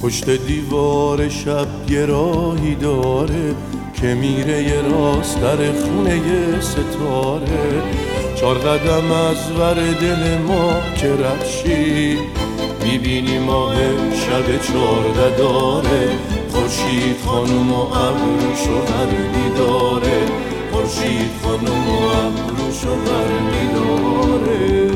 پشت دیوار شب یه راهی داره که میره یه راست در خونه یه ستاره. 4 قدم از ور دل ما که رد شی میبینی ماه شب 14 داره. خورشید خانم و ابروشو برمی‌داره، خورشید خانم و ابروشو برمی‌داره.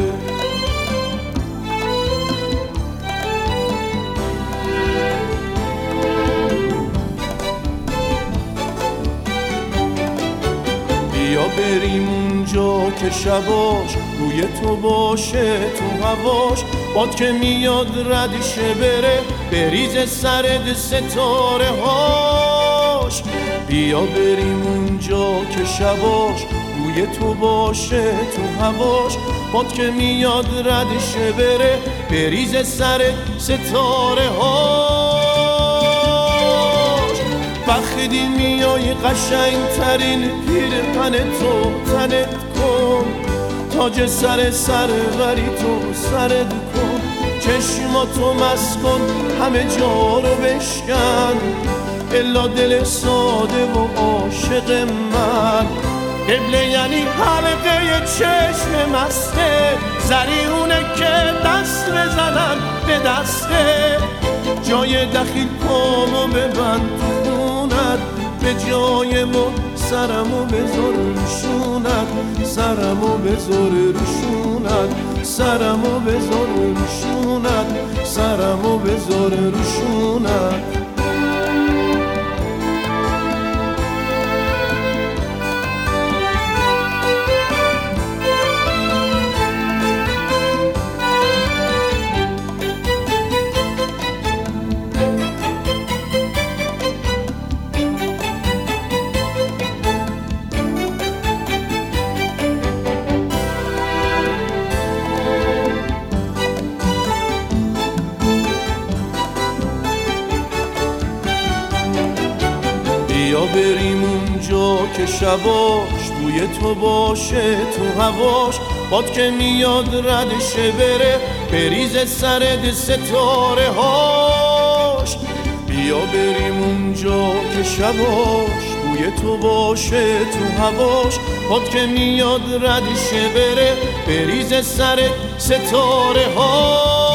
بیا بریم اونجا که شباش روی تو باشه، تو هواش باد که میاد ردشه بره بریز سرد ستاره هاش. بیا بریم اونجا که شباش روی تو باشه، تو هواش باد که میاد ردشه بره بریز سرد ستاره هاش. وقتی میای قشنگ ترین پیرهن تو تنت کن، تاج سروری تو سرت کن، چشماتو مست کن همه جا رو بشکن، الا دل ساده و عاشق من. قبله یعنی حلقه چشم مسته، زریونه که دست بزنم به دسته. جای دخیل پامو ببند تو خونت، به جای ما سرمو بذار روشونت، سرمو بذار روشونت، سرمو بذار روشونت، سرمو بذار روشونت. بیا بریم اونجا که شباش توی تو باشه، تو هواش باد که میاد ردشه بره بریز سرد ستاره هاش. بیا بریم اونجا که شباش توی تو باشه، تو هواش باد که میاد ردشه بره بریز سرد ستاره هاش.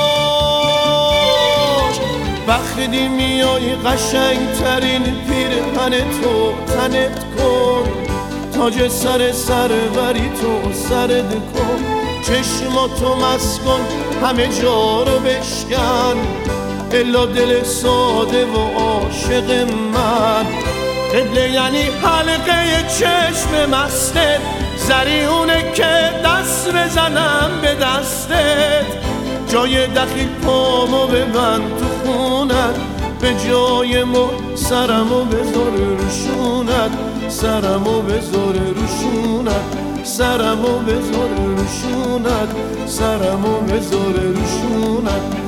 وقتی میای قشنگ ترین پیرهن تو تنت کن، تاج سروری تو سرت کن، چشماتو مست کن همه جا رو بشکن، الا دل ساده و عاشق من. قبله یعنی حلقه چشم مسته، زریونه که دست بزنم به دستت. جای دخیل پامو ببند تو خونت، به جای ما سرمو بذار روشونت، سرمو بذار روشونت، سرمو بذار روشونت، سرمو بذار روشونت.